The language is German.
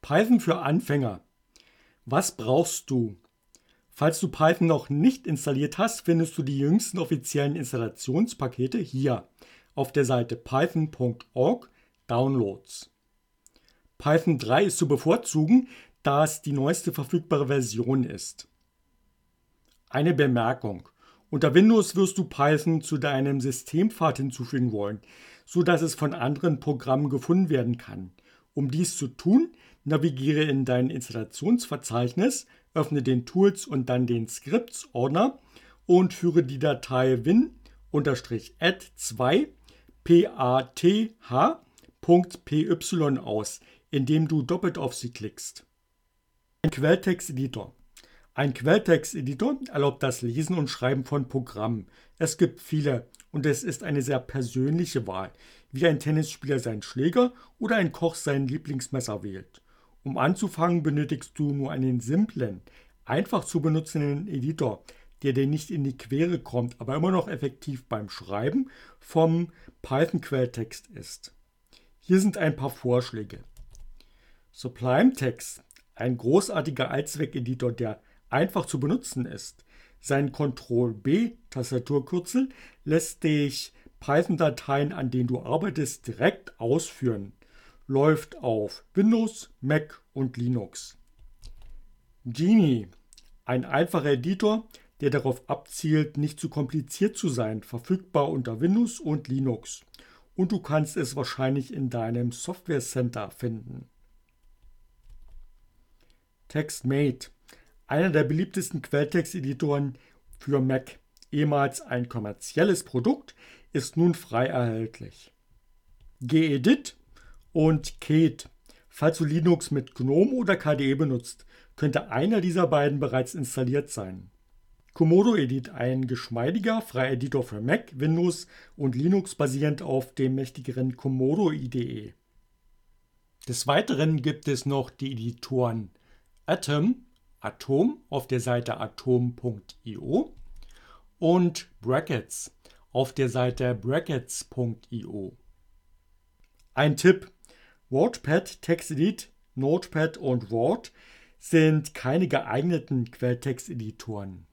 Python für Anfänger. Was brauchst du? Falls du Python noch nicht installiert hast, findest du die jüngsten offiziellen Installationspakete hier auf der Seite python.org Downloads. Python 3 ist zu bevorzugen, da es die neueste verfügbare Version ist. Eine Bemerkung: Unter Windows wirst du Python zu deinem Systempfad hinzufügen wollen, sodass es von anderen Programmen gefunden werden kann. Um dies zu tun, navigiere in dein Installationsverzeichnis, öffne den Tools und dann den Scripts-Ordner und führe die Datei win-add2path.py aus, indem du doppelt auf sie klickst. Ein Quelltexteditor. Ein Quelltexteditor erlaubt das Lesen und Schreiben von Programmen. Es gibt viele und es ist eine sehr persönliche Wahl, wie ein Tennisspieler seinen Schläger oder ein Koch sein Lieblingsmesser wählt. Um anzufangen, benötigst du nur einen simplen, einfach zu benutzenden Editor, der dir nicht in die Quere kommt, aber immer noch effektiv beim Schreiben vom Python-Quelltext ist. Hier sind ein paar Vorschläge. Sublime Text, ein großartiger Allzweck-Editor, der einfach zu benutzen ist. Sein Ctrl-B-Tastaturkürzel lässt dich Python-Dateien, an denen du arbeitest, direkt ausführen. Läuft auf Windows, Mac und Linux. Geany, ein einfacher Editor, der darauf abzielt, nicht zu kompliziert zu sein, verfügbar unter Windows und Linux. Und du kannst es wahrscheinlich in deinem Software Center finden. TextMate, einer der beliebtesten Quelltexteditoren für Mac, ehemals ein kommerzielles Produkt, ist nun frei erhältlich. gedit und Kate. Falls du Linux mit GNOME oder KDE benutzt, könnte einer dieser beiden bereits installiert sein. Komodo Edit, ein geschmeidiger freier Editor für Mac, Windows und Linux basierend auf dem mächtigeren Komodo IDE. Des Weiteren gibt es noch die Editoren Atom auf der Seite atom.io und Brackets auf der Seite brackets.io. Ein Tipp: WordPad, TextEdit, Notepad und Word sind keine geeigneten Quelltexteditoren.